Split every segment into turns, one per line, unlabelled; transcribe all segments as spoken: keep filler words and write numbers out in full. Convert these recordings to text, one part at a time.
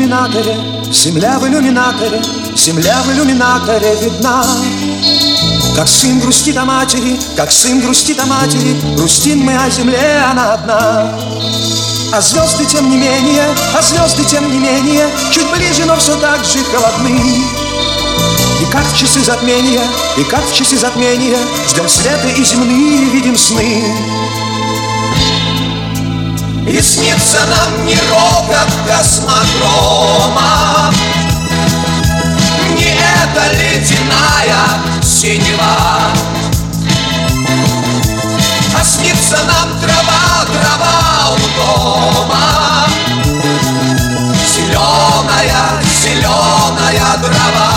иллюминаторе, земля в иллюминаторе, земля в иллюминаторе видна. Как сын грустит о матери, как сын грустит о матери, грустим мы о земле, она одна. А звезды тем не менее, а звезды тем не менее, чуть ближе, но все так же холодны. И как в часы затмения, и как в часы затмения, ждем света и земные видим сны.
И снится нам не рокот космодрома, не эта ледяная синева, а снится нам трава, трава у дома, зеленая, зеленая трава.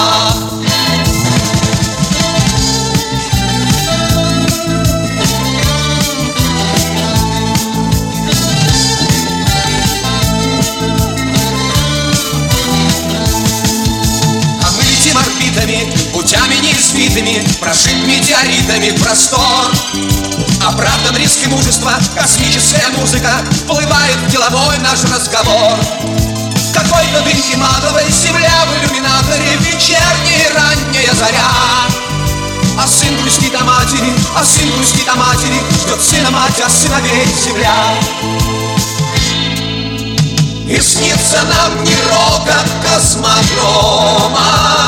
Путями неизвитыми, прожить метеоритами простор. Оправдан риск и мужество, космическая музыка вплывает в деловой наш разговор. Какой-то дымки матовой, земля в иллюминаторе, вечерняя ранняя заря. А сын грустит о матери, а сын грустит о матери, ждет сына мать, а сыновей земля. И снится нам не рокот космодрома,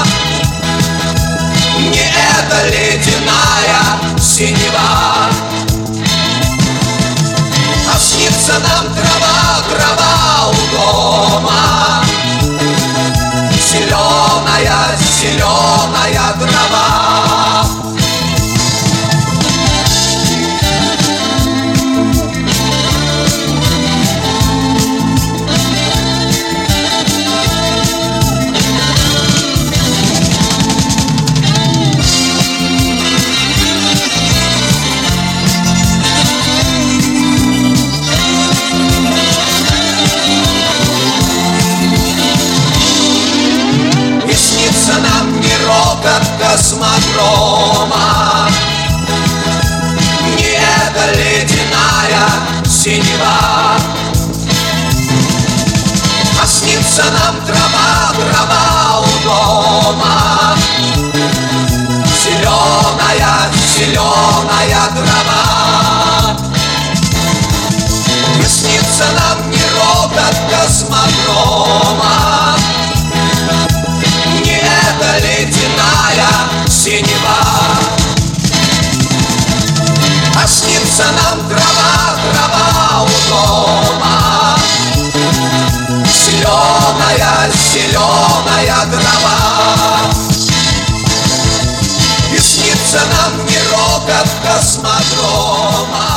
не эта ледяная синева, а снится нам трава, трава у дома, зеленая, зеленая трава. Космодрома, не эта ледяная синева, а снится нам трава, трава у дома, зеленая, зеленая трава. И снится нам не рокот космодрома, не эта ледяная синева, а снится нам трава, трава у дома, зеленая, зеленая трава. И снится нам не рокот космодрома,